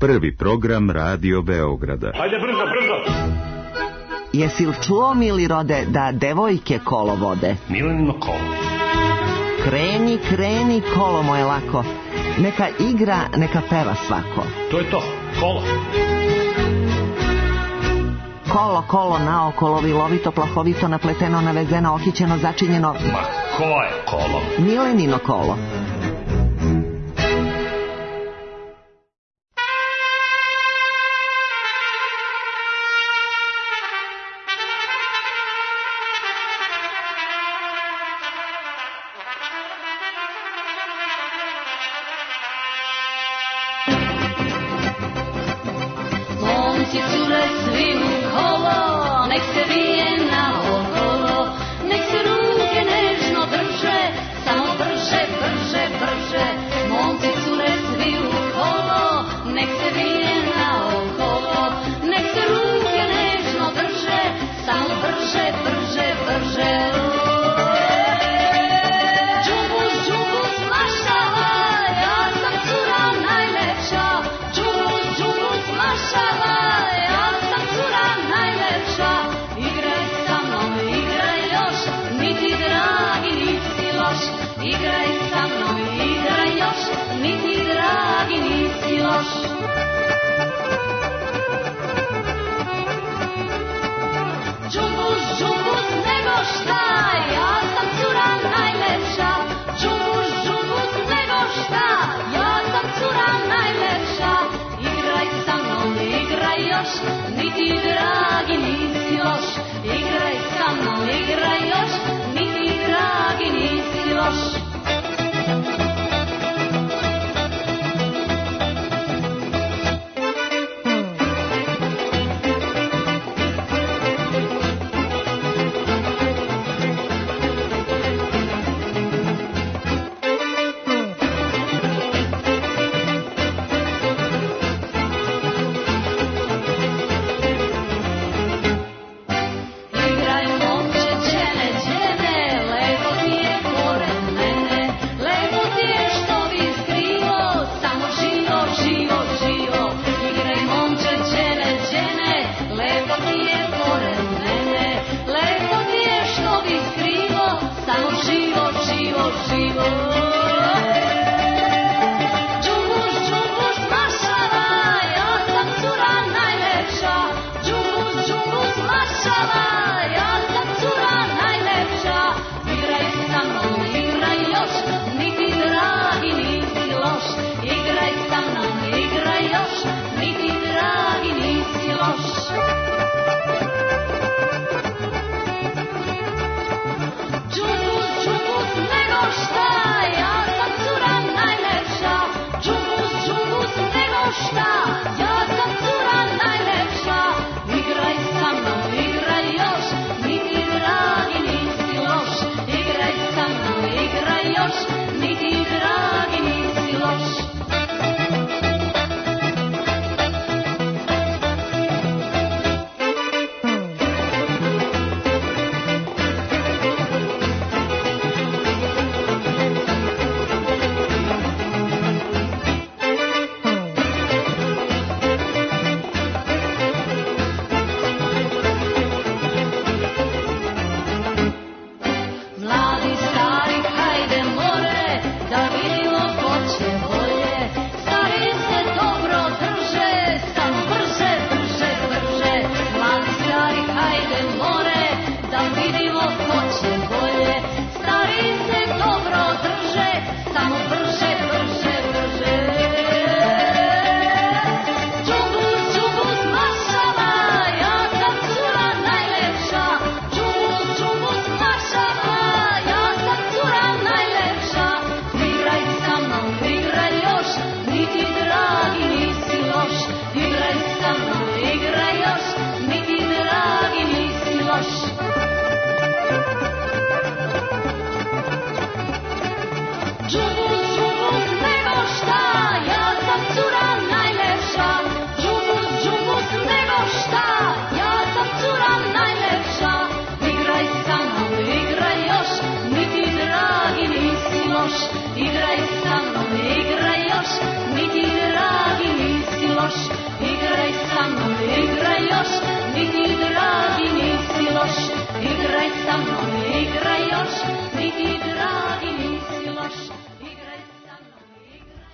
Prvi program Radio Beograda. Hajde brzo, brzo! Jesi li čuo, mili rode, da devojke kolo vode? Milenino kolo. Kreni, kreni, kolo moje lako. Neka igra, neka peva svako. To je to, kolo. Kolo, kolo, naokolo, vilovito, plahovito, napleteno, navezeno, okićeno, začinjeno. Ma ko je kolo? Milenino kolo.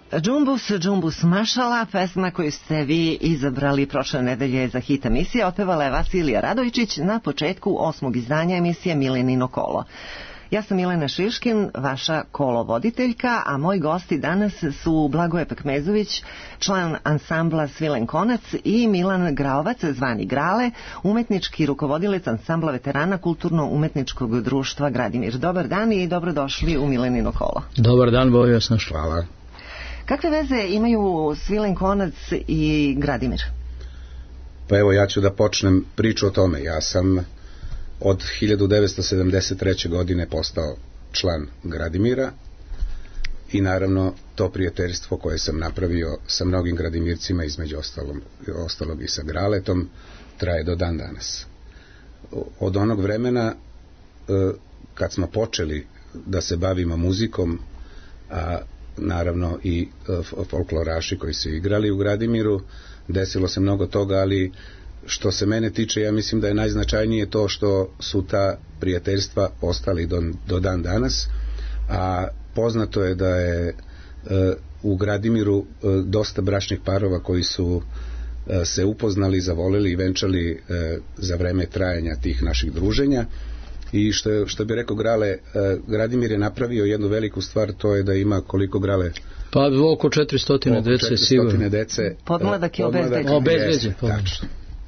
Džumbus, Džumbus mašala, pesma koju ste vi izabrali prošle nedelje za hit emisije, otpevala je Vasilija Radojčić na početku 8. izdanja emisije Milenino kolo. Ja sam Milena Šiškin, vaša kolovoditeljka, a moji gosti danas su Blagoje Pekmezović, član ansambla Svilen Konac, i Milan Graovac, zvani Grale, umetnički rukovodilac ansambla veterana Kulturno-umetničkog društva Gradimir. Dobar dan i dobrodošli u Milenino kolo. Dobar dan, Bojo, jasno. Hvala. Kakve veze imaju Svilen Konac i Gradimir? Pa evo, ja ću da počnem priču o tome. Ja sam od 1973. godine postao član Gradimira i naravno to prijateljstvo koje sam napravio sa mnogim Gradimircima, između ostalog i sa Graletom, traje do dan danas. Od onog vremena kad smo počeli da se bavimo muzikom, a naravno i folkloraši koji su igrali u Gradimiru, desilo se mnogo toga, ali što se mene tiče, ja mislim da je najznačajnije to što su ta prijateljstva ostali do dan danas, a poznato je da je u Gradimiru dosta bračnih parova koji su se upoznali, zavoleli i venčali za vreme trajanja tih naših druženja. I što bi rekao Grale, Gradimir je napravio jednu veliku stvar, to je da ima koliko, Grale? Pa oko 400 dece, sigurno. Podmladak je obezbeđen. Obezbeđen, tačno.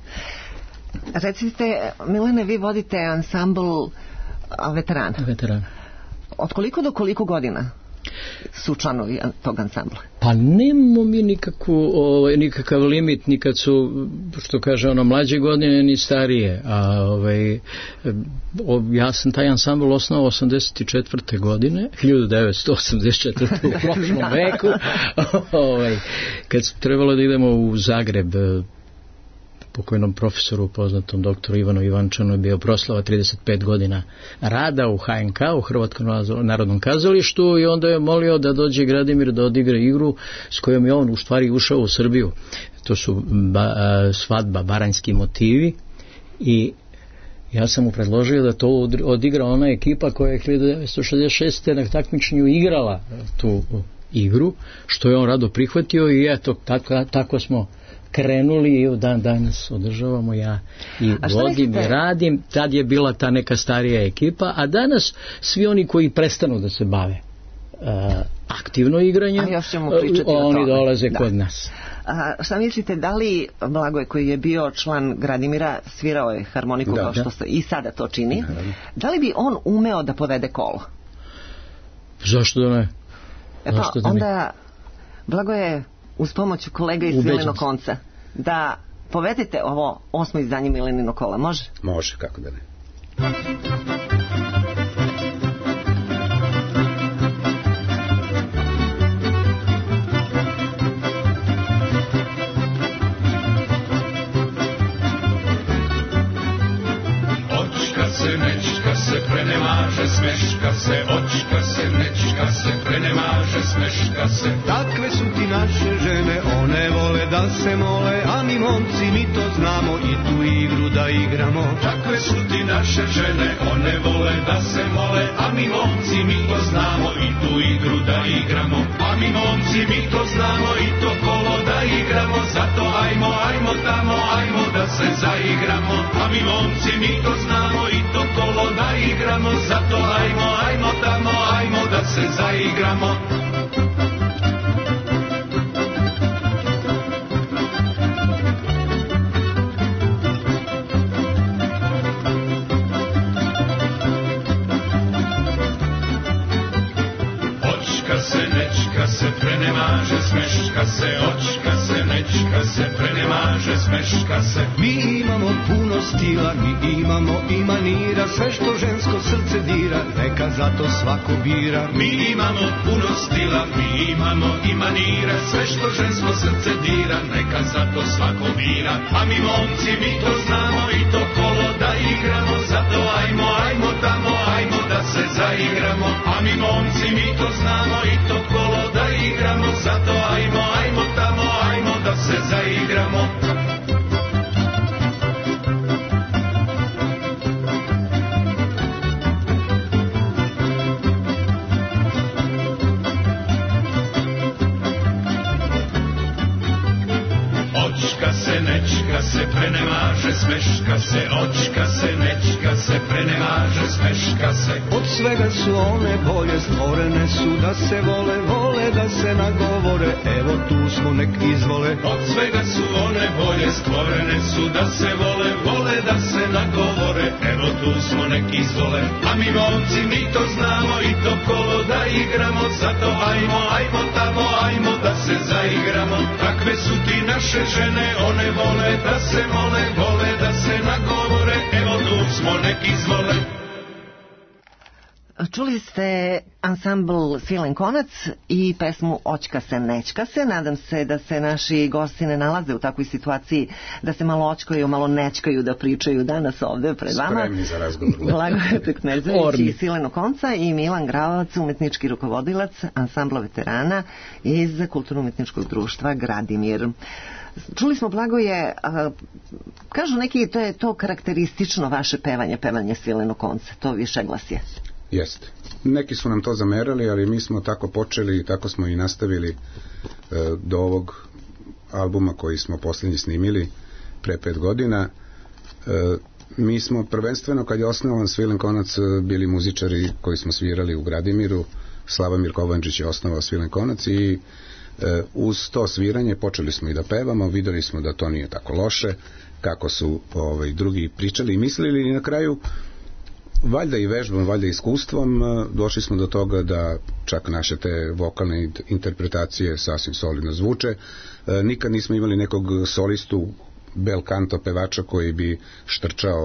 Recite, Milene, vi vodite ansambl veterana. Veterana. Od koliko do koliko godina su članovi tog ansambla? Pa nemamo mi nikakav limit, ni kad su, što kaže, mlađe godine, ni starije. Ja sam taj ansambl osnovao 1984. godine, 1984. u prošlom veku, kad trebalo da idemo u Zagreb. Pokojnom profesoru, poznatom doktoru Ivanu Ivančanu, je bio proslava 35 godina rada u HNK, u Hrvatskom narodnom kazalištu, i onda je molio da dođe Gradimir da odigra igru s kojom je on u stvari ušao u Srbiju. To su svadba, baranjski motivi, i ja sam mu predložio da to odigra ona ekipa koja je 1966. na takmičenju igrala tu igru, što je on rado prihvatio, i eto, tako smo krenuli i u dan danas održavamo, ja i vodim i radim. Tad je bila ta neka starija ekipa, a danas svi oni koji prestanu da se bave aktivno igranjem, oni dolaze kod nas. Šta mislite, da li Blagoje, koji je bio član Gradimira, svirao je harmoniku kao što se i sada to čini, da li bi on umeo da povede kolo? Zašto da ne? Onda Blagoje, uz pomoć kolega iz Svilenog konca, da povedete ovo 8. izdanje Milenino kola, može? Može, kako da ne. Očka se, nečka se, prenemaže, smeška se, očka se, nečka se, prenemaže, smeška se. Takve su ti naše žene, one vole da se mole, a mi momci, mi to znamo i tu igru da igramo. Takve su ti naše žene, one vole da se mole, a mi momci, mi to znamo i tu igru da igramo. A mi momci, mi to znamo i to kolo da igramo, zato ajmo, ajmo tamo, ajmo da se zaigramo. A mi momci, mi to znamo i to kolo da igramo, zato ajmo, ajmo tamo, ajmo da se zaigramo. Očka se, nečka se, prenemaže, smeška se, očka se, nečka se, prenemaže, smeška se. Mi imamo puno stila, mi imamo i manira, sve što žensko srce dira, neka zato svako bira. Mi imamo puno stila, mi imamo i manira, sve što žensko srce dira, neka zato svako bira. A mi momci, mi to znamo i to kolo da igramo, zato ajmo, ajmo tamo, ajmo da se zaigramo. A mi momci, mi to znamo i to kolo da igramo, zato ajmo, ajmo tamo, ajmo da se zaigramo. nečka se, prenemaže, smeška se, očka se, nečka se, prenemaže, smeška se. Od svega su one bolje, stvorene su da se vole, vole da se nagovore, evo tu smo nek izvole. Od svega su one bolje, stvorene su da se vole, vole da se nagovore, evo tu smo nek izvole. A mi momci, mi to znamo i to kolo da igramo, zato ajmo, ajmo tamo, ajmo da se zaigramo. Takve su ti naše žene, one vole da se mole, vole da se nagovore, evo tu smo nek izvole. Čuli ste ansambl Svilen konac i pesmu Očka se, nečka se. Nadam se da se naši gosti ne nalaze u takvoj situaciji da se malo očkaju, malo nečkaju da pričaju danas ovde pred vama. Spremni za razgovor. Blagoje Pekmezović iz Svilenog konca i Milan Gravac, umetnički rukovodilac ansambla veterana iz Kulturno-umetničkog društva Gradimir. Čuli smo, Blagoje, kažu neki, to je to karakteristično vaše pevanje Svilenog konca, to višeglasje. Jeste. Neki su nam to zamerali, ali mi smo tako počeli i tako smo i nastavili do ovog albuma koji smo posljednji snimili pre 5 godina. Mi smo prvenstveno, kad je osnovan Svilen konac, bili muzičari koji smo svirali u Gradimiru. Slavomir Kovančić je osnovao Svilen konac i uz to sviranje počeli smo i da pevamo, videli smo da to nije tako loše kako su drugi pričali i mislili, i na kraju valjda i vežbom, valjda iskustvom došli smo do toga da čak naše te vokalne interpretacije sasvim solidno zvuče. Nikad nismo imali nekog solistu bel canto pevača koji bi štrčao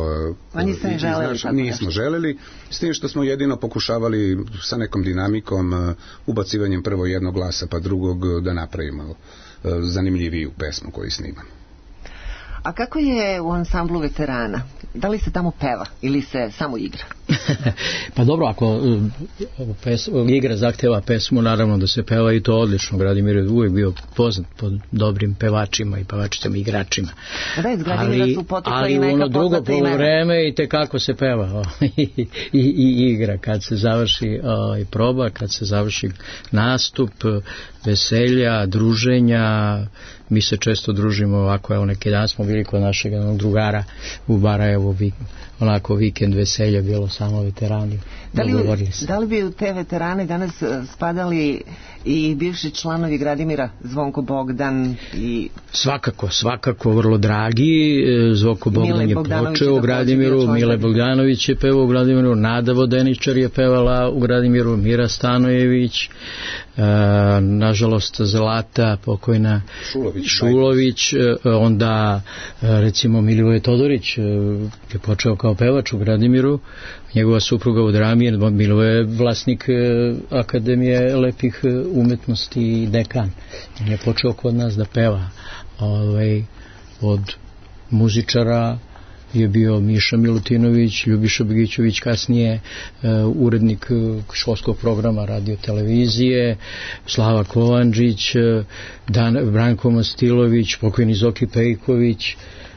nismo želeli, s tim što smo jedino pokušavali sa nekom dinamikom, ubacivanjem prvo jednog glasa pa drugog, da napravimo zanimljiviju pesmu koju snimamo. A kako je u ansamblu veterana? Da li se tamo peva ili se samo igra? Pa dobro, ako igra zahteva pesmu, naravno da se peva, i to odlično. Gradimir je uvijek bio poznat pod dobrim pevačima i pevačicama i igračima. Da, iz Gradimira su potekla i neka ali ono drugo poluvreme i tekako se peva i igra kad se završi proba, kad se završi nastup, veselja, druženja. Mi se često družimo ovako, evo neki dan smo bili kod našeg drugara u Barajevu, onako vikend veselja bilo samo veterani. Da li bi u te veterane danas spadali i bivši članovi Gradimira, Zvonko Bogdan i... Svakako, vrlo dragi. Zvonko Bogdan je počeo u Gradimiru, Mile Bogdanović je pevao u Gradimiru, Nada Vodeničar je pevala u Gradimiru, Mira Stanojević, nažalost Zlata, pokojna Šulović, onda recimo Milivoje Todorić je počeo kao pevač u Gradimiru, njegova supruga u drami, Milivoje je vlasnik Akademije lepih umetnosti i dekan. On je počeo kod nas da peva. Od muzičara je bio Miša Milutinović, Ljubiša Begićević, kasnije urednik školskog programa radio televizije, Slava Kovančić, Branko Mastilović, pokojni Zoki Pejković,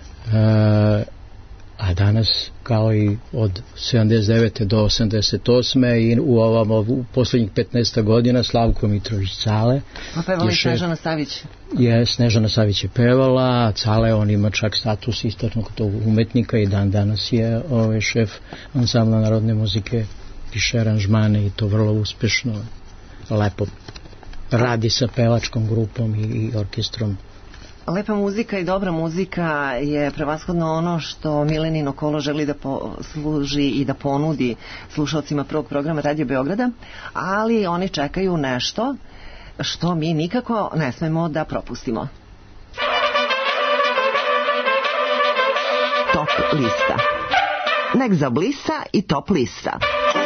a danas kao i od 79. do 88. i u poslednjih 15 godina Slavko Mitrović Cale. A pevala je Snežana Savić? Snežana Savić je pevala, Cale, on ima čak status istaknutog umetnika i dan danas je šef ansambla narodne muzike, piše aranžmane i to vrlo uspešno, lepo radi sa pevačkom grupom i orkestrom. Lepa muzika i dobra muzika je prevashodno ono što Milenino kolo želi da posluži i da ponudi slušalcima prvog programa Radio Beograda, ali oni čekaju nešto što mi nikako ne smemo da propustimo. Top lista. Nek zablista i top lista.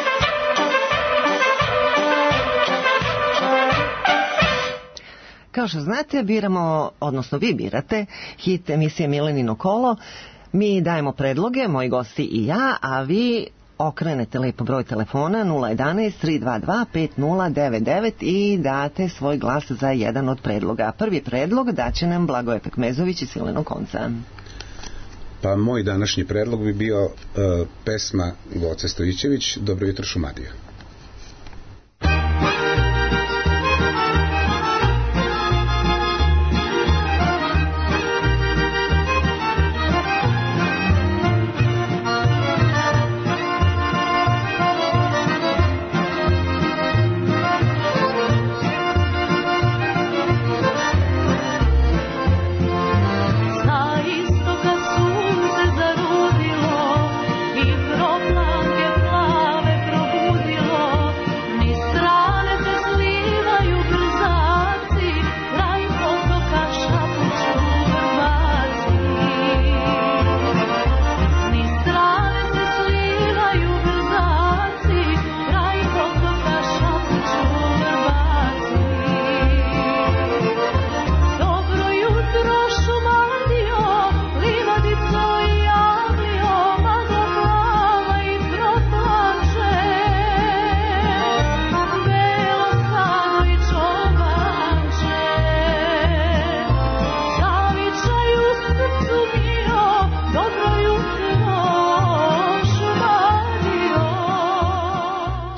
Kao što znate, biramo, odnosno vi birate hit emisije Milenino kolo. Mi dajemo predloge, moji gosti i ja, a vi okrenete lepo broj telefona 011-322-5099 i date svoj glas za jedan od predloga. Prvi predlog daće nam Blagoje Pekmezović iz Svilenog konca. Pa moj današnji predlog bi bio pesma Goce Stojićević, Dobro jutro Šumadija.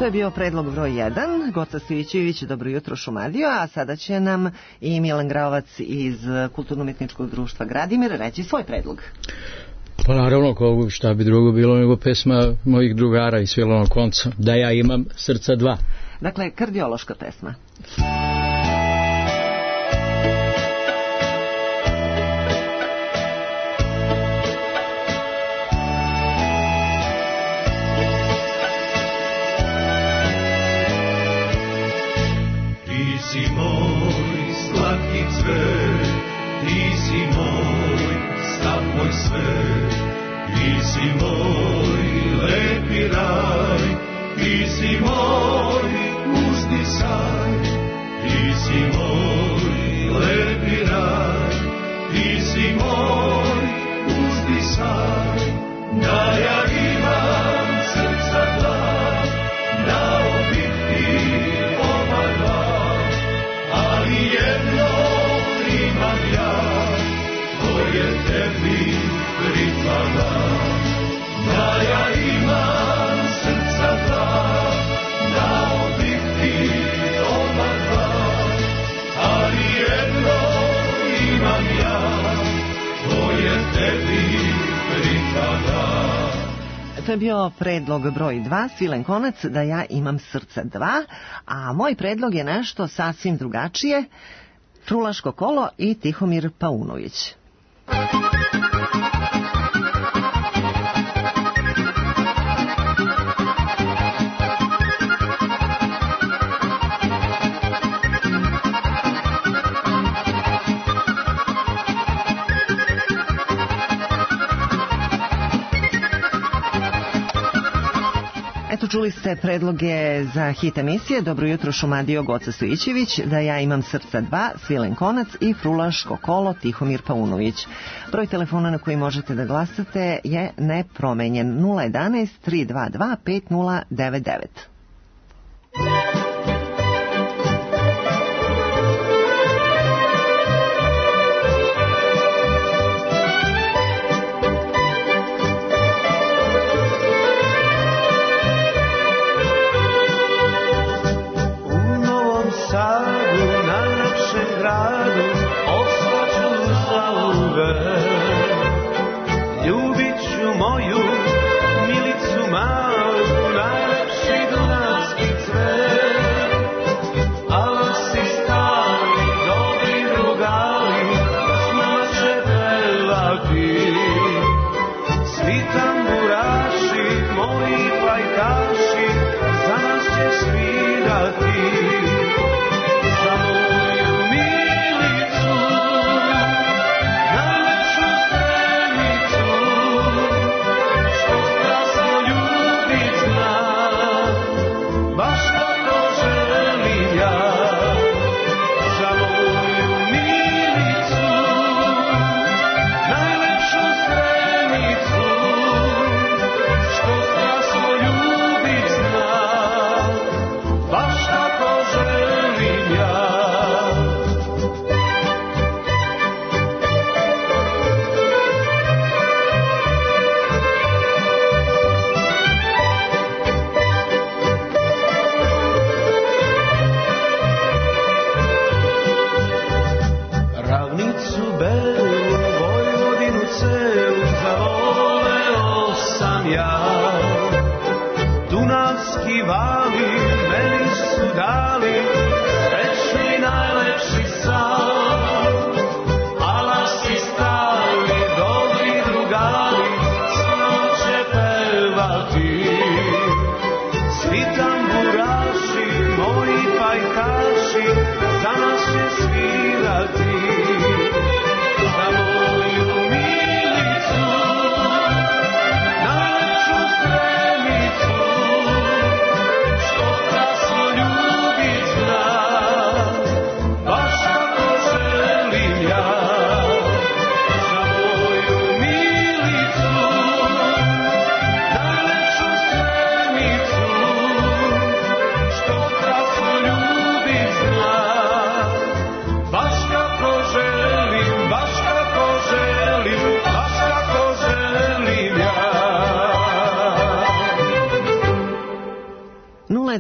je bio predlog broj 1. Goca Stojićević, dobro jutro Šumadija, a sada će nam i Milan Graovac iz Kulturno-umetničkog društva Gradimir reći svoj predlog. Pa naravno, šta bi drugo bilo nego pesma mojih drugara iz Svilenog konca, Da ja imam srca dva. Dakle, kardiološka pesma. Ti si moj slatki cvet, ti si moj sav moj svet, ti si moj lepi raj, ti si moj uzdisaj, ti si moj lepi raj, ti si moj uzdisaj. Da ja imam srca dva, dao bih ti oba dva, ali jedno imam ja, koje tebi pripada. Da ja imam srca dva, dao bih ti oba dva, ali jedno imam ja, koje tebi pripada. To je bio predlog broj 2, Svilen konac, Da ja imam srca dva, a moj predlog je nešto sasvim drugačije, Frulaško kolo i Tihomir Paunović. Eto, čuli ste predloge za hit emisije Dobro jutro Šumadija, Goca Stojićević, Da ja imam srca dva, Svilen konac i Frulaško kolo, Tihomir Paunović. Broj telefona na koji možete da glasate je nepromenjen, 011 322 5099.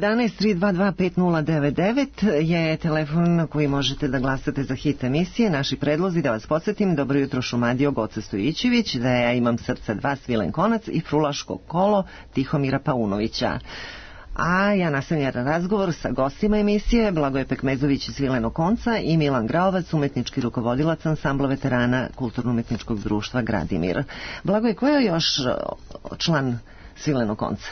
211-322-5099 je telefon na koji možete da glasate za hit emisije. Naši predlozi, da vas podsjetim: Dobro jutro Šumadija, Goce Stojićević, Da ja imam srce 2, Svilen Konac i Frulaško kolo Tihomira Paunovića. A ja nastavljam razgovor sa gostima emisije: Blagoje Pekmezović iz Svileno Konca i Milan Graovac, umetnički rukovodilac ansambla veterana Kulturno-umetničkog društva Gradimir. Blagoje, ko je još član Svileno Konca?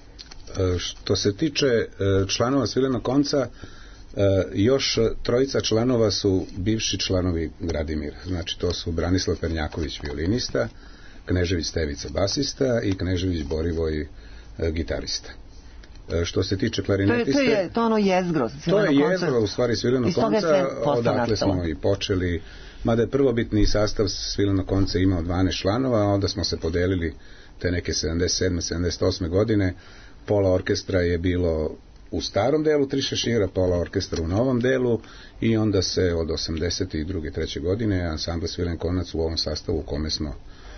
Što se tiče članova Svilenog Konca, još trojica članova su bivši članovi Gradimira. Znači, to su Branislav Pernjaković, violinista, Knežević Stevica, basista i Knežević Borivoj, gitarista. Što se tiče klarinetiste... To ono jezgro. To je jezgro, u stvari, Svilenog Konca, odakle smo i počeli. Mada je prvobitni sastav Svilenog Konca imao 12 članova, a onda smo se podelili te neke 77. 78. godine. Pola orkestra je bilo u starom delu Tri šešira, pola orkestra u novom delu, i onda se od 82. 3. godine ansambl Svilen Konac u ovom sastavu u kome smo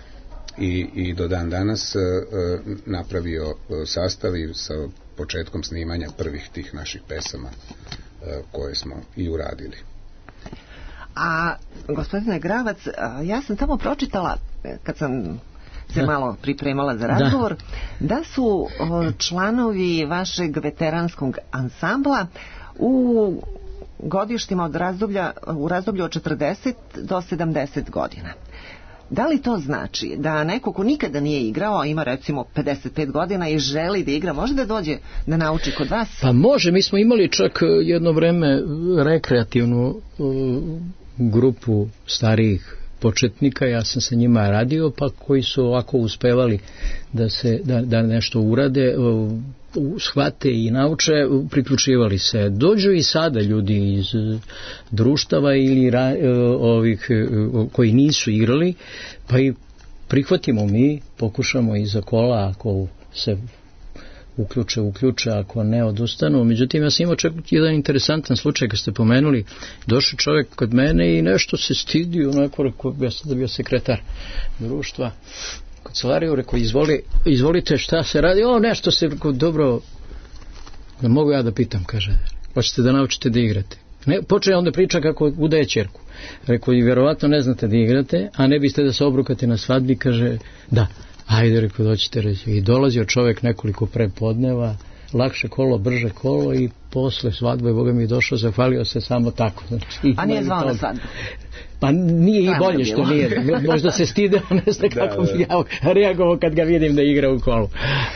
i do dan danas napravio sastav i sa početkom snimanja prvih tih naših pesama koje smo i uradili. A gospodine Gravac, ja sam tamo pročitala, kad sam se malo pripremala za razgovor, da su članovi vašeg veteranskog ansambla u godištima u razdoblju od 40 do 70 godina. Da li to znači da neko ko nikada nije igrao, a ima recimo 55 godina i želi da igra, može da dođe da nauči kod vas? Pa može, mi smo imali čak jedno vreme rekreativnu grupu starijih početnika, ja sam sa njima radio, pa koji su ovako uspevali da nešto urade, shvate i nauče, priključivali se. Dođu i sada ljudi iz društava ili ovih koji nisu igrali, pa i prihvatimo mi, pokušamo iza kola, ako se uključe, ako ne odustanu. Međutim, ja sam imao čak jedan interesantan slučaj, kad ste pomenuli, došao čovjek kod mene i nešto se stidio, onako, rekao, ja sam da bio sekretar društva, kancelariju, rekao, izvolite, šta se radi? Nešto se, rekao, dobro, da mogu ja da pitam, kaže, hoćete da naučite da igrate? Ne, počeo onda priča kako udaje ćerku. Rekao, i vjerovatno ne znate da igrate, a ne biste da se obrukate na svadbi, kaže, da. Ajde, rekao, doćete reći. I dolazio čovjek nekoliko prepodneva, lakše kolo, brže kolo, i posle svadbe, Boga mi je došao, zahvalio se samo tako. Znači, a nije zvao na svadbu? Pa nije i bolje što nije. Možda se stide, ne zna kako bi ja reagovao kad ga vidim da igra u kolu.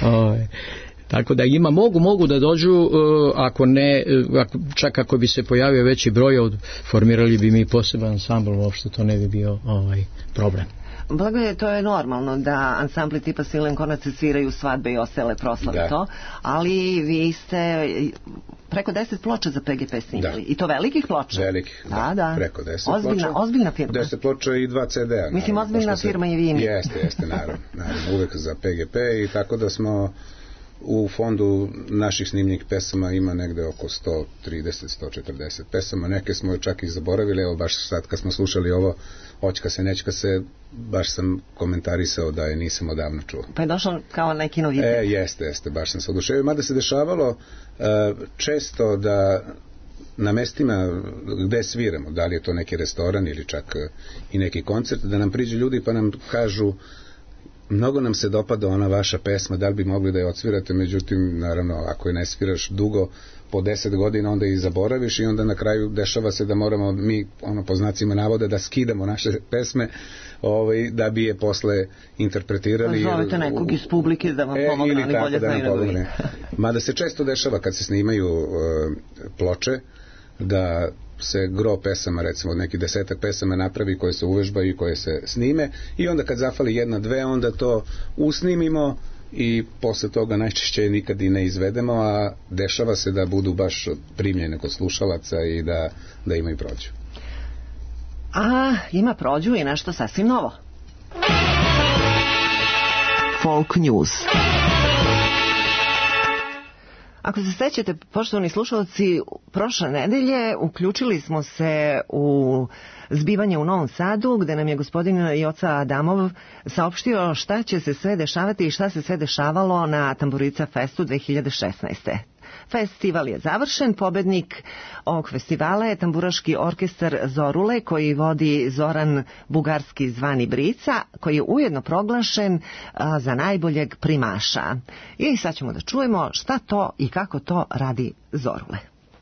Tako da mogu da dođu, ako ne, čak ako bi se pojavio veći broj, formirali bi mi poseban ansambl, uopšte to ne bi bio problem. Blagoje, to je normalno da ansambli tipa Svilen Konac sviraju svadbe i ostale proslave, to, ali vi ste preko 10 ploča za PGP snimali. I to velikih ploča? Velikih, da. Preko 10 ploča. Ozbiljna firma. 10 ploča i 2 CD-a. Mislim, ozbiljna firma i vi. Jeste, naravno, uvek za PGP, i tako da smo u fondu naših snimljenih pesama ima negde oko 130-140 pesama. Neke smo čak i zaboravili, evo baš sad kad smo slušali ovo Oćka se, nećka se, baš sam komentarisao da je nisam odavno čuo. Pa je došao kao neki novitet. Jeste, baš sam se oduševio, mada se dešavalo često da na mestima gde sviramo, da li je to neki restoran ili čak i neki koncert, da nam priđu ljudi pa nam kažu, mnogo nam se dopada ona vaša pesma, da li bi mogli da je odsvirate, međutim, naravno, ako je ne sviraš dugo, po 10 godina, onda i zaboraviš, i onda na kraju dešava se da moramo mi, po znacima navoda, da skidamo naše pesme, da bi je posle interpretirali. Zovete nekog iz publike da vam pomogne, ili tako da nam pomogne. Mada se često dešava kad se snimaju ploče, da se gro pesama, recimo od nekih 10 pesama napravi koje se uvežbaju i koje se snime, i onda kad zafali jedna, dve, onda to usnimimo i posle toga najčešće nikad i ne izvedemo, a dešava se da budu baš primljene kod slušalaca i da ima i prođu. A ima prođu i nešto sasvim novo. Folk News. Ako se sećate, poštovani slušalci, prošle nedelje uključili smo se u zbivanje u Novom Sadu, gde nam je gospodin Joca Adamov saopštio šta će se sve dešavati i šta se sve dešavalo na Tamburica Festu 2016. Festival je završen. Pobednik ovog festivala je tamburaški orkestar Zorule koji vodi Zoran Bugarski zvani Brica, koji je ujedno proglašen za najboljeg primaša. I sad ćemo da čujemo šta to i kako to radi Zorule.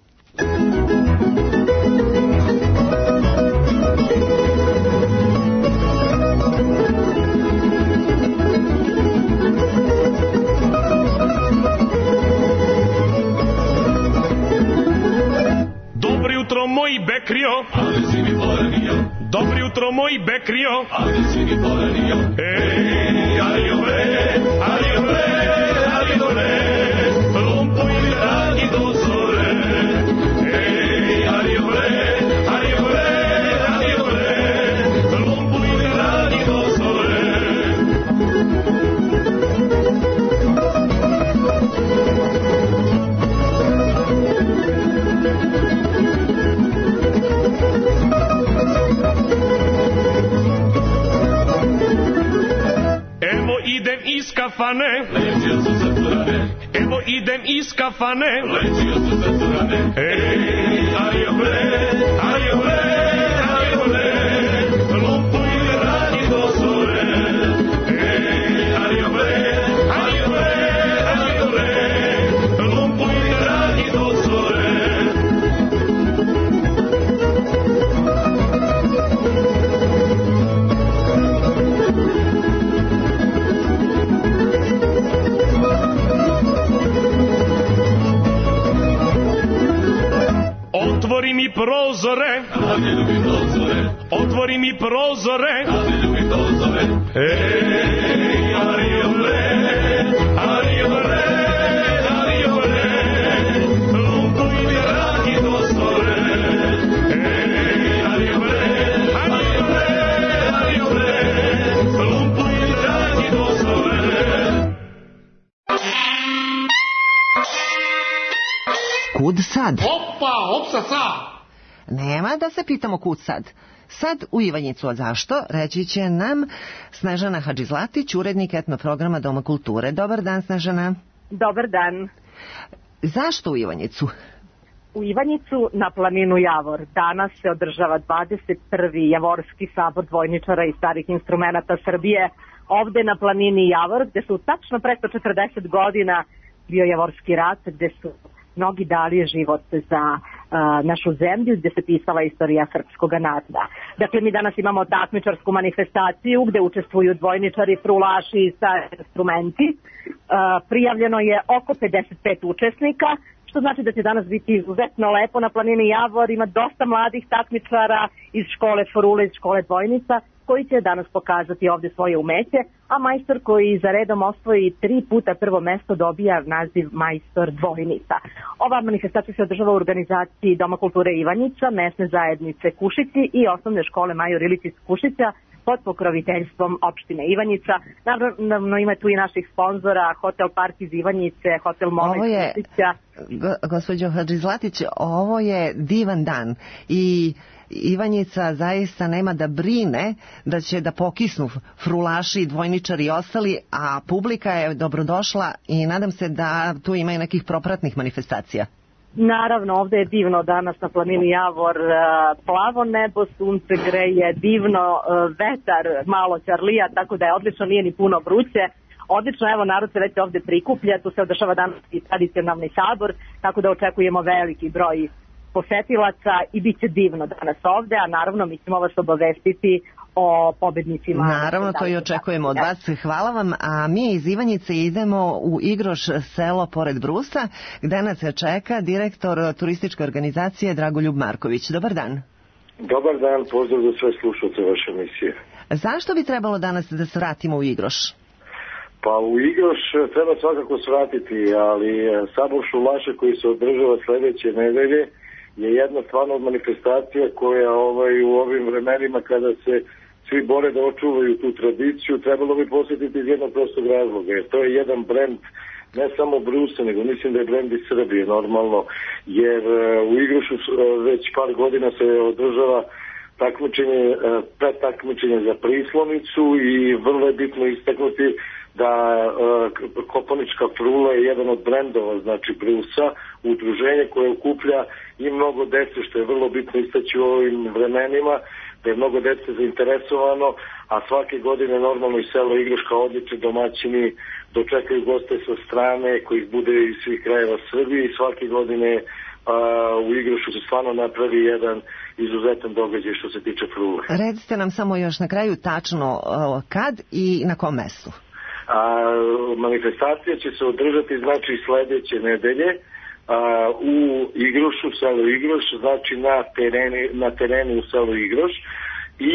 Moj Bekrio, ali si mi poranio. Dobro jutro moj Bekrio, ali si mi poranio. Ali ore, lompo ili radi do zore. Ali ore, lompo ili radi do zore. Idem iz kafane, leđa su zaturane. Evo idem iz kafane, leđa su zaturane. Ali ore, lompo ili radi do zore. Ali ore, lompo ili radi do zore. Otvori mi prozore, a ne ljubim dozore. Otvori mi prozore, a ne ljubim dozore. Ali ore, lompo ili radi do zore. Ali ore, lompo ili radi do zore. Kud sad? Opsa sad! Nema da se pitamo kud sad. Sad u Ivanjicu, a zašto? Reći će nam Snežana Hadžizlatić, urednik etnoprograma Doma kulture. Dobar dan, Snežana. Dobar dan. Zašto u Ivanjicu? U Ivanjicu na planinu Javor danas se održava 21. Javorski sabor dvojničara i starih instrumenata Srbije. Ovde na planini Javor, gde su tačno preko 40 godina bio Javorski rat, gde su mnogi dali život za našu zemlju, gde se pisala istorija srpskog naroda. Dakle, mi danas imamo takmičarsku manifestaciju gde učestvuju dvojničari, frulaši i stari instrumenti. Prijavljeno je oko 55 učesnika, što znači da će danas biti izuzetno lepo na planini Javor. Ima dosta mladih takmičara iz škole frule, iz škole dvojnica, koji će danas pokazati ovde svoje umeće, a majstor koji za redom osvoji 3 puta prvo mesto dobija naziv majstor dvojnica. Ova manifestacija se održava u organizaciji Doma kulture Ivanjica, mesne zajednice Kušići i osnovne škole Major Ilić iz Kušića pod pokroviteljstvom opštine Ivanjica. Naravno ima tu i naših sponzora, Hotel Park iz Ivanjice, Hotel Mola iz Kušića. Gospođo Hadžizlatić, ovo je divan dan i Ivanjica zaista nema da brine da će da pokisnu frulaši, dvojničari i ostali, a publika je dobrodošla i nadam se da tu ima i nekih propratnih manifestacija. Naravno, ovde je divno danas na planini Javor, plavo nebo, sunce greje, divno, vetar malo ćarlija, tako da je odlično, nije ni puno vruće. Odlično, evo, narod se već ovde prikuplja, tu se održava danas i tradicionalni sabor, tako da očekujemo veliki broj posetilaca i bit će divno danas ovde, a naravno mi ćemo vas obavestiti o pobednicima. Naravno, to i očekujemo od vas. Hvala vam, a mi iz Ivanjice idemo u Igroš, selo pored Brusa, gde nas čeka direktor turističke organizacije Dragoljub Marković. Dobar dan. Dobar dan, pozdrav za sve slušalce vaše emisije. Zašto bi trebalo danas da se vratimo u Igroš? Pa u Igroš treba svakako svratiti, ali sabor šulaša koji se održava sledeće nedelje je jedna stvarno od manifestacija koja u ovim vremenima kada se svi bore da očuvaju tu tradiciju, trebalo bi posjetiti iz jednog prostog razloga, jer to je jedan brend ne samo Brusa, nego mislim da je brend iz Srbije normalno, jer u Igrošu već par godina se održava takmičenje za prislovnicu i vrlo je bitno istaknuti da Koponička frula je jedan od brendova, znači Brusa, udruženje koje okuplja i mnogo dece, što je vrlo bitno istaći u ovim vremenima, da je mnogo dece zainteresovano, a svake godine normalno i selo Igroš kao odlični domaćini dočekaju goste sa strane koji bude iz svih krajeva Srbije i svake godine u Igrošu se stvarno napravi jedan izuzetan događaj što se tiče frule. Recite nam samo još na kraju tačno kad i na kom mestu? Manifestacija će se održati znači sledeće nedelje u Igrošu, selu Igroš, znači na terenu u selu Igroš i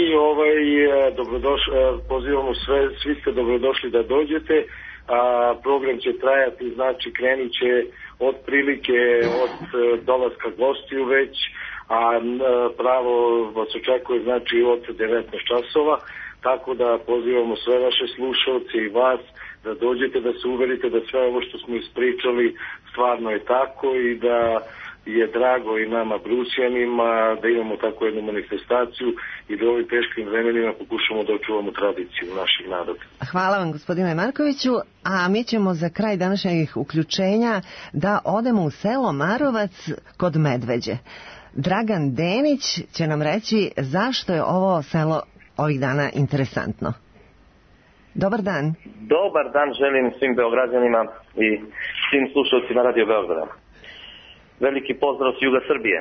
pozivamo svi ste dobrodošli da dođete. Program će trajati, znači krenut će od prilike od dolaska gostiju već, a pravo vas očekuje znači od 19 časova, tako da pozivamo sve vaše slušalce i vas da dođete, da se uverite da sve ovo što smo ispričali stvarno je tako i da je drago i nama Brusjanima da imamo tako jednu manifestaciju i da u ovim teškim vremenima pokušamo da očuvamo tradiciju naših naroda. Hvala vam gospodine Markoviću, a mi ćemo za kraj današnjeg uključenja da odemo u selo Marovac kod Medveđe. Dragan Denić će nam reći zašto je ovo selo ovih dana interesantno. Dobar dan. Dobar dan želim svim Beograđanima i svim slušalcima Radio Beograda. Veliki pozdrav s juga Srbije.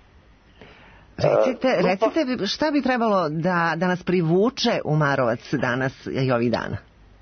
Recite šta bi trebalo da nas privuče u Marovac danas i ovih dana?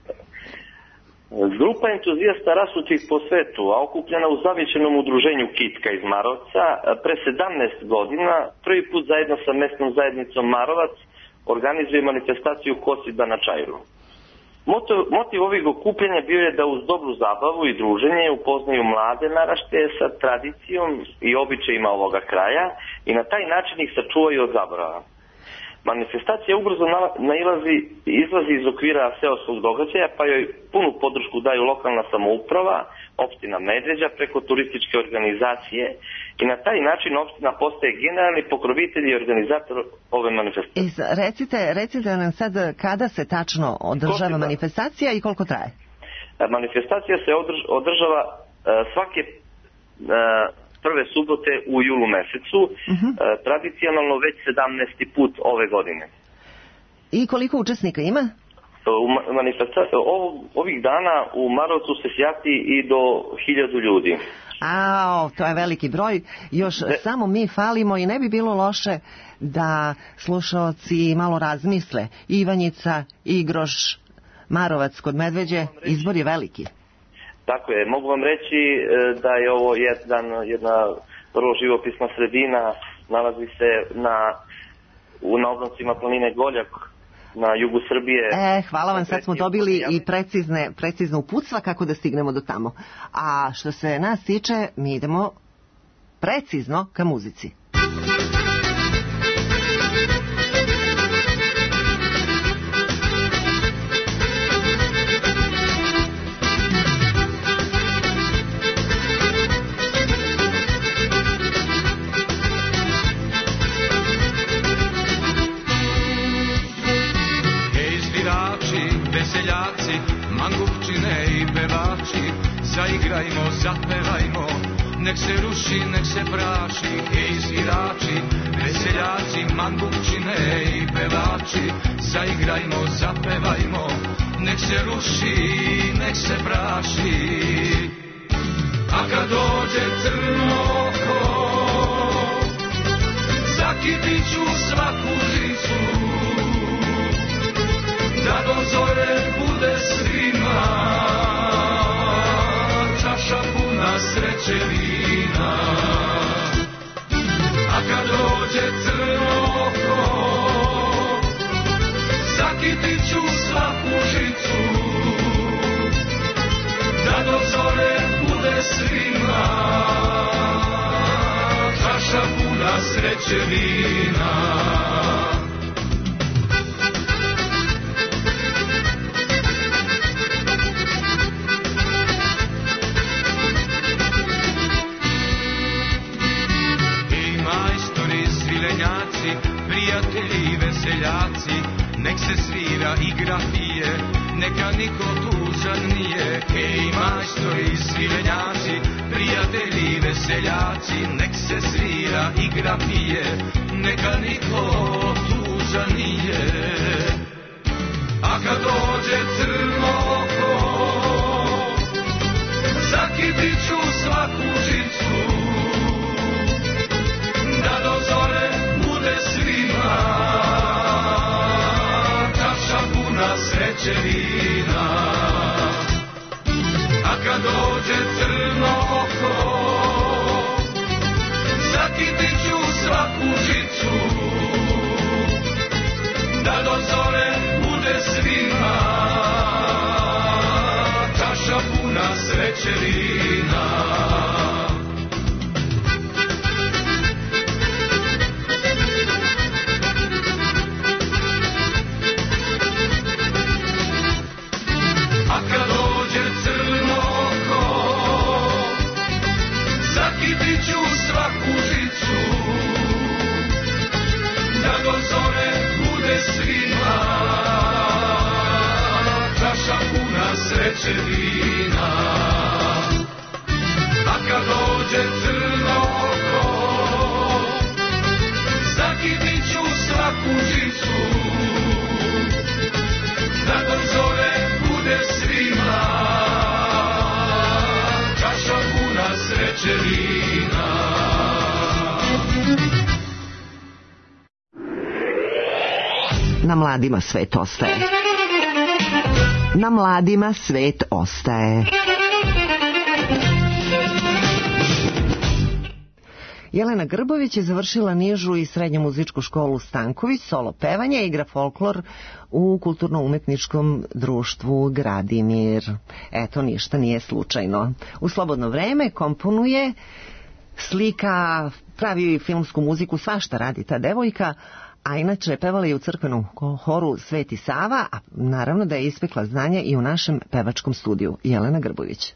Grupa entuzijasta rasućih po svetu, a okupljena u zavičenom udruženju Kitka iz Marovca, pre 17 godina, prvi put zajedno sa mesnom zajednicom Marovac, organizuje manifestaciju Kosida na Čajru. Motiv ovih okupljanja bio je da uz dobru zabavu i druženje upoznaju mlade naraštaje sa tradicijom i običajima ovoga kraja i na taj način ih sačuvaju od zaborava. Manifestacija ubrzo izlazi iz okvira seoskog događaja, pa joj punu podršku daju lokalna samouprava, opština Medveđa preko turističke organizacije i na taj način opština postaje generalni pokrovitelj i organizator ove manifestacije. Recite nam sad kada se tačno održava manifestacija i koliko traje? Manifestacija se održava svake prve subote u julu mesecu, tradicionalno već 17. put ove godine. I koliko učesnika ima? Ovih dana u Marovcu se sjati i do 1000 ljudi. To je veliki broj. Još samo mi falimo i ne bi bilo loše da slušalci malo razmisle. Ivanjica, Igroš, Marovac kod Medveđe, izbor je veliki. Tako je, mogu vam reći da je ovo jedna vrlo živopisna sredina, nalazi se na obroncima planine Goljak, na jugu Srbije. Hvala vam, sad smo dobili i precizne uputstva kako da stignemo do tamo. A što se nas tiče, mi idemo precizno ka muzici. Zaigrajmo, zapevajmo, nek se ruši, nek se praši, ej svirači, veseljaci, mangupčine i pevači. Zaigrajmo, zapevajmo, nek se ruši, nek se praši. A kad dođe crno oko, zakitit ću svaku žicu, da do zore bude svima puna sreće vina. A kad dođe crno oko, zakitit ću svaku žicu, da do zore bude svima čaša puna sreće vina. Prijatelji i veseljaci, nek se svira i grafije, neka niko tužan nije. Hej, majstori, svirenjaci, prijatelji, veseljaci, nek se svira, igra pije, neka niko tužan nije. A kad dođe crno oko, zakitit ću svaku žicu, da do zore bude svima čaša puna sreće vina. A kad dođe crno oko, zakitit ću svaku žicu, da do zore bude svima čaša puna sreće vina. A kad dođe crno oko, zakitit ću svaku žicu, da do zore bude svima čaša puna sreće vina. A kad dođe crno oko, zakitit ću svaku žicu, da do zore bude svima čaša puna sreće vina. Na mladima svet ostaje. Na mladima svet ostaje. Jelena Grbović je završila nižu i srednju muzičku školu Stanković, solo pevanje, igra folklor u kulturno-umetničkom društvu Gradimir. Eto, ništa nije slučajno. U slobodno vreme komponuje, slika, pravi filmsku muziku, svašta radi ta devojka, a inače pevala je u crkvenom horu Sveti Sava, a naravno da je ispekla znanje i u našem pevačkom studiju. Jelena Grbović.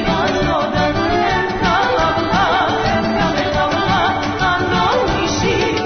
She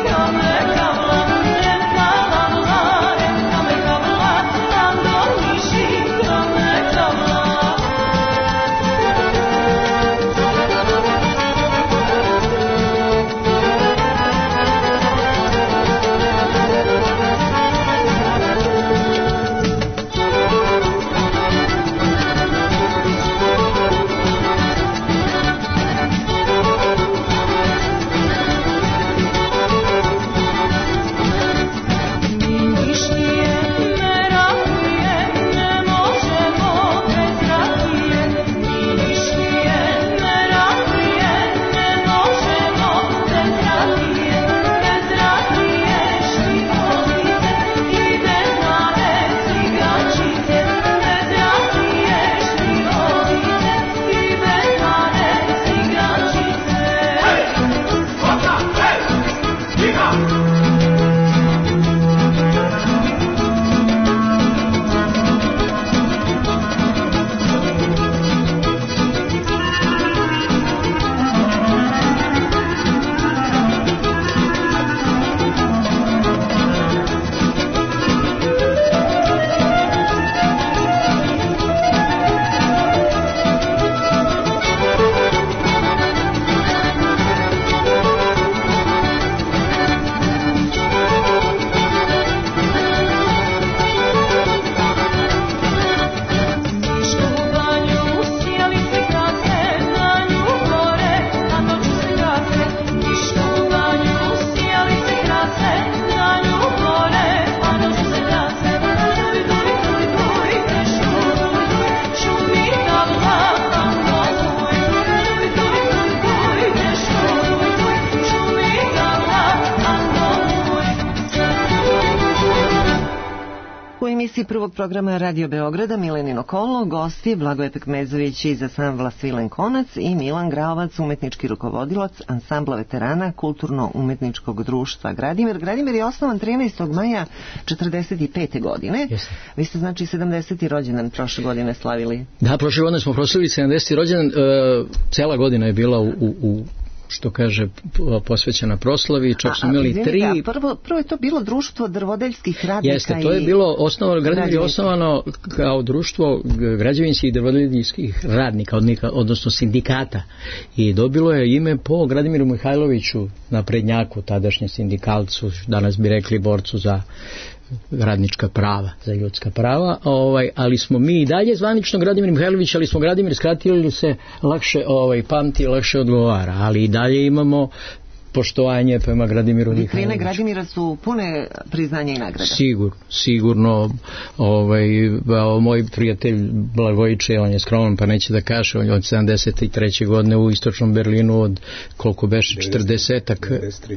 emisiji prvog programa Radio Beograda Milenino kolo, gosti Blagoje Pekmezović iz ansambla Svilen Konac i Milan Graovac, umetnički rukovodilac ansambla veterana Kulturno-umetničkog društva Gradimir. Gradimir je osnovan 13. maja 1945. godine. Jeste. Vi ste znači 70. rođendan prošle godine slavili. Da, prošle godine smo proslavili 70. rođendan. Cela godina je bila u što kaže, posvećena proslavi, čak smo imali tri... Prvo je to bilo društvo drvodeljskih radnika. Jeste, to je bilo osnovano, Gradimir je osnovano kao društvo građevinskih i drvodeljskih radnika, odnosno sindikata. I dobilo je ime po Gradimiru Mihajloviću, naprednjaku, tadašnjem sindikalcu, danas bi rekli borcu za radnička prava, za ljudska prava, ali smo mi i dalje zvanično Gradimir Mihajlović, ali smo Gradimir skratili se lakše pamti, lakše odgovara, ali i dalje imamo poštovanje prema Gradimiru Mihajloviću. Vitrine Gradimira su pune priznanja i nagrada. Sigurno. Moj prijatelj Blagojiče, on je skroman pa neće da kaže, on je od 73. godine u istočnom Berlinu od koliko beše 40-ak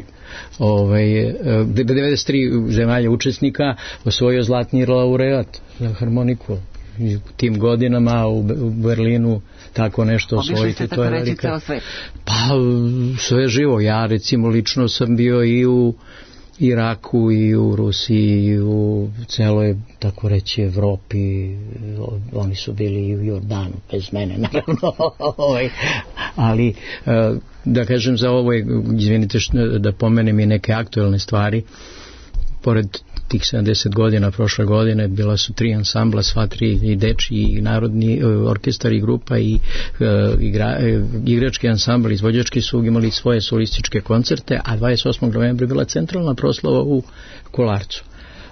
93 zemalja učesnika osvojio zlatni laureat za harmoniku. U tim godinama u Berlinu tako nešto osvojiti, to je velika. Pa sve živo. Ja recimo lično sam bio i u Iraku i u Rusiji i u celoj, tako reći, Evropi. Oni su bili i u Jordanu, bez mene naravno. Ali da kažem za ovo, izvinite da pomenem i neke aktuelne stvari. Pored tih 70 godina prošle godine bila su 3 ansambla, sva 3, i dečji i narodni orkestar i grupa i igrački ansambl, izvođački su imali svoje solističke koncerte, a 28. novembra bila centralna proslava u Kolarcu.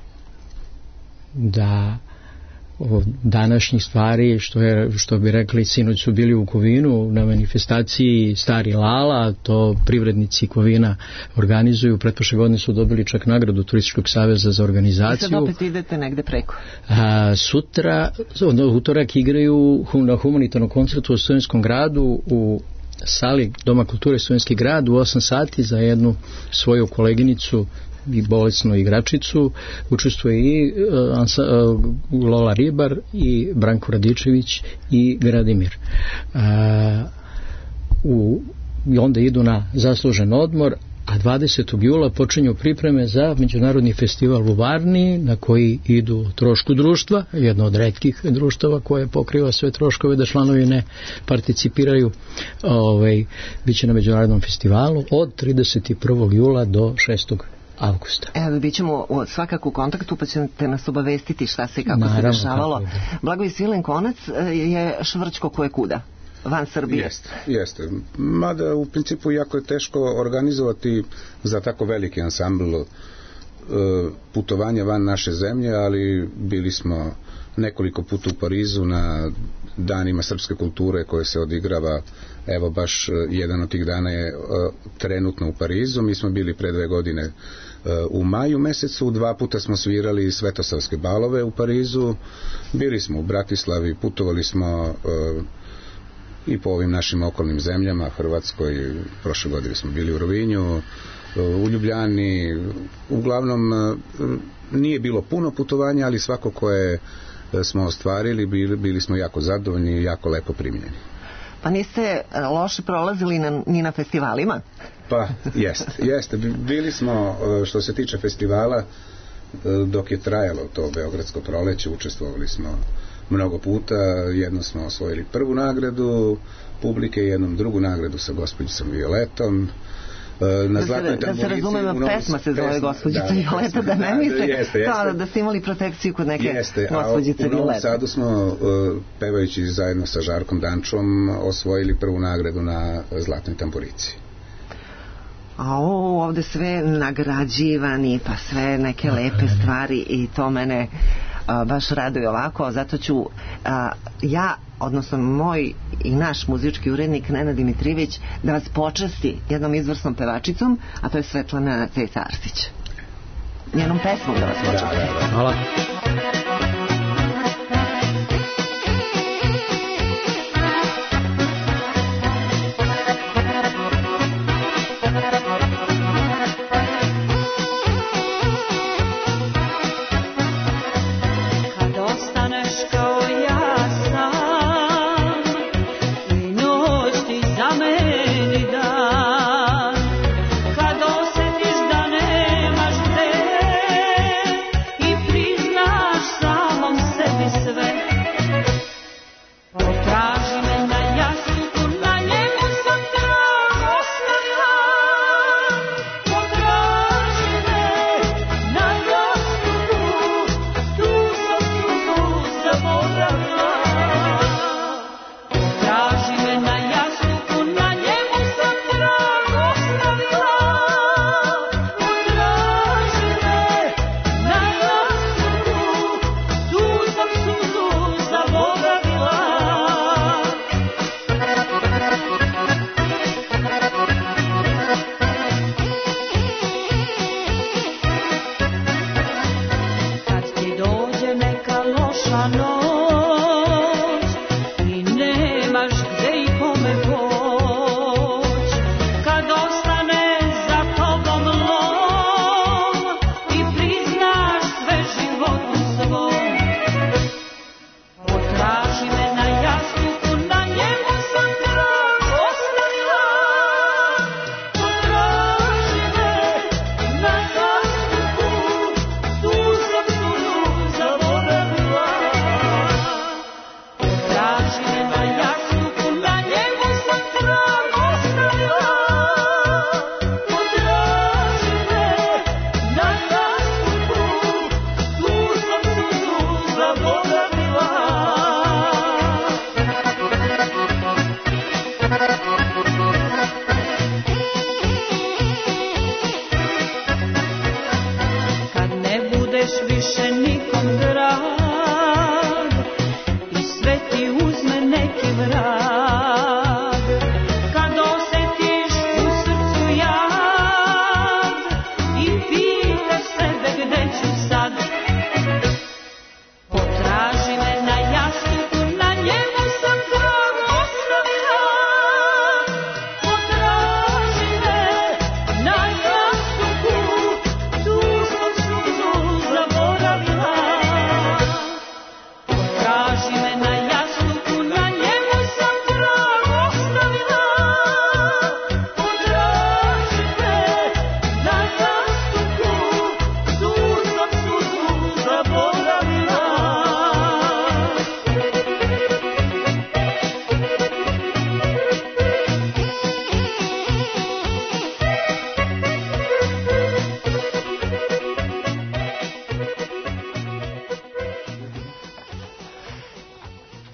Da današnjih stvari, što bi rekli, sinoć su bili u Kovinu na manifestaciji Stari Lala, to privrednici Kovina organizuju, pretprošle godine su dobili čak nagradu Turističkog saveza za organizaciju. I sad opet idete negde preko? Sutra, utorak igraju na humanitarnom koncertu u Studenskom gradu u sali Doma kulture Studenski grad u 8 sati za jednu svoju koleginicu i bolesnu igračicu. Učestvuje i Lola Ribar i Branko Radičević i Gradimir. I onda idu na zaslužen odmor, a 20. jula počinju pripreme za međunarodni festival u Varni, na koji idu trošku društva, jedno od retkih društava koje pokriva sve troškove da članovi ne participiraju. Biće na međunarodnom festivalu od 31. jula do 6. avgusta. Evo, bit ćemo svakako u kontaktu, pa ćete nas obavestiti šta se i kako se dešavalo. Blagoje Svilen Konac je švrćko koje kuda? Van Srbije? Jeste. Mada u principu jako je teško organizovati za tako veliki ansambl putovanja van naše zemlje, ali bili smo nekoliko puta u Parizu na danima srpske kulture koje se odigrava. Evo baš jedan od tih dana je trenutno u Parizu. Mi smo bili pre 2 godine u maju mesecu, 2 puta smo svirali svetosavske balove u Parizu, bili smo u Bratislavi, putovali smo i po ovim našim okolnim zemljama, Hrvatskoj, prošle godine smo bili u Rovinju, u Ljubljani. Uglavnom nije bilo puno putovanja, ali svako koje smo ostvarili, bili smo jako zadovoljni i jako lepo primljeni. Pa niste loše prolazili ni na festivalima? Pa jeste. Bili smo, što se tiče festivala, dok je trajalo to Beogradsko proleće, učestvovali smo mnogo puta. Jedno smo osvojili prvu nagradu publike, jednom drugu nagradu sa gospođicom Violetom. Da se razumemo, pesma se zove gospođica Violeta, da ne mislite da ste imali protekciju kod neke gospođice Violeta. U Novom Sadu smo, pevajući zajedno sa Žarkom Dančom, osvojili prvu nagradu na Zlatnoj tamburici. A ovde sve nagrađivani, pa sve neke lepe stvari, i to mene baš raduje ovako. Zato ću ja, odnosno moj i naš muzički urednik Nenad Dimitrijević, da vas počasti jednom izvrsnom pevačicom, a to je Svetlana Cejcarsić. Njenom pesmom da vas počasti. Hvala.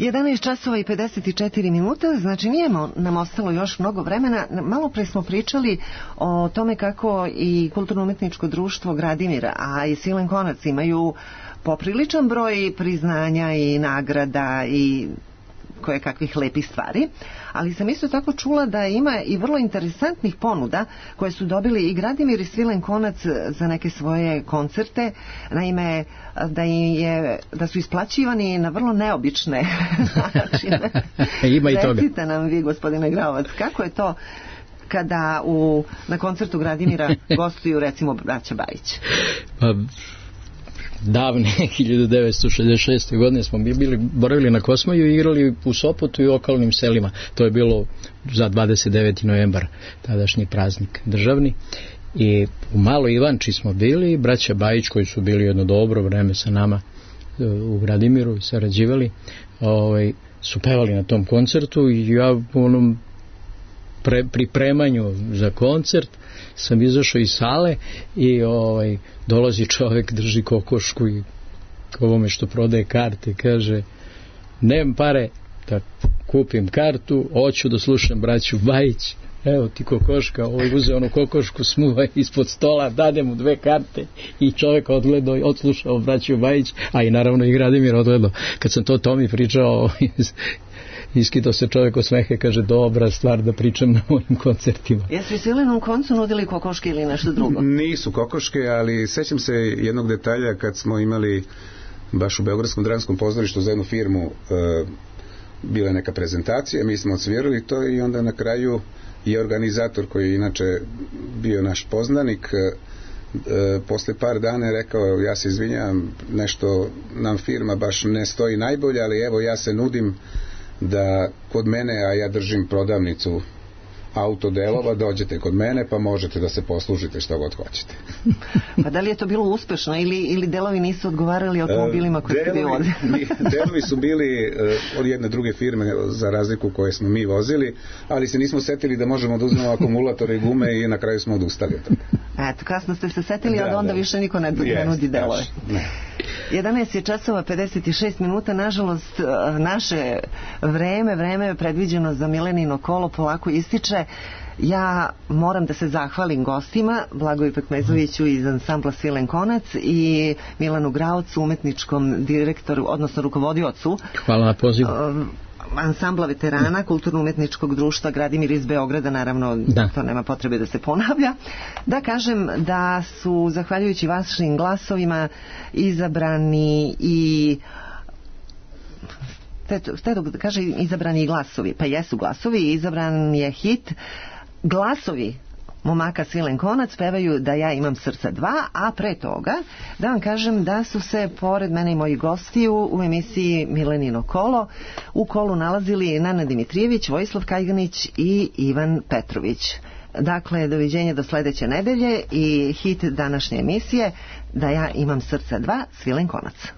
11 časova i 54 minuta, znači nije nam ostalo još mnogo vremena. Malo pre smo pričali o tome kako i Kulturno-umetničko društvo Gradimira, a i Svilen Konac imaju popriličan broj priznanja i nagrada i koje kakvih lepih stvari, ali sam isto tako čula da ima i vrlo interesantnih ponuda koje su dobili i Gradimir i Svilen Konac za neke svoje koncerte. Naime, da su isplaćivani na vrlo neobične načine. Ima i toga. Recite nam vi, gospodine Gravovac, kako je to kada na koncertu Gradimira gostuju recimo braća Bajić? Pa davne 1966. godine smo boravili na Kosmaju i igrali u Sopotu i okolnim selima. To je bilo za 29. novembar, tadašnji praznik državni. I u Maloj Ivanči smo bili, braća Bajić koji su bili jedno dobro vreme sa nama u Gradimiru i sarađivali, su pevali na tom koncertu i ja u onom pripremanju za koncert sam izašao iz sale i dolazi čovjek, drži kokošku i ovome što prodaje karte kaže, nemam pare da kupim kartu, hoću da slušam braću Bajić, evo ti kokoška, uzeo onu kokošku, smuva ispod stola, dade mu 2 karte i čovjek odgledao i odslušao braću Bajić, a i naravno i Gradimir odgledao. Kad sam to Tomi pričao, iskidao se čovjek od smehe, kaže, dobra stvar da pričam na mojim koncertima. Jesu i Svilenom koncu nudili kokoške ili nešto drugo? Nisu kokoške, ali sećam se jednog detalja kad smo imali baš u Beogradskom dramskom pozorištu za jednu firmu bila neka prezentacija, mi smo odsvirali to i onda na kraju i organizator koji je inače bio naš poznanik posle par dana je rekao, ja se izvinjavam, nešto nam firma baš ne stoji najbolje, ali evo ja se nudim da kod mene, a ja držim prodavnicu autodelova, dođete kod mene pa možete da se poslužite što god hoćete. Pa da li je to bilo uspešno ili delovi nisu odgovarali automobilima koji su bili ovdje? Delovi su bili od jedne druge firme za razliku koje smo mi vozili, ali se nismo setili da možemo da uzmemo akumulatore i gume i na kraju smo odustali od toga. Eto, kasno ste se setili, a onda više niko ne nudi delove. 11 je časova 56 minuta, nažalost naše vreme predviđeno za Milenino kolo polako ističe. Ja moram da se zahvalim gostima, Blagoju Pekmezoviću iz ansambla Svilen Konac i Milanu Gravcu, umetničkom direktoru, odnosno rukovodiocu. Hvala na pozivu. Ansambla veterana Kulturno-umetničkog društva Gradimir iz Beograda, naravno to nema potrebe da se ponavlja. Da kažem da su zahvaljujući vašim glasovima izabrani i kaže izabrani glasovi, pa jesu glasovi, izabran je hit. Glasovi momaka Svilen Konac pevaju Da ja imam srca 2, a pre toga da vam kažem da su se pored mene i mojih gostiju u emisiji Milenino kolo u kolu nalazili Nana Dimitrijević, Vojislav Kajganić i Ivan Petrović. Dakle, doviđenja do sledeće nedelje i hit današnje emisije Da ja imam srca 2, Svilen Konac.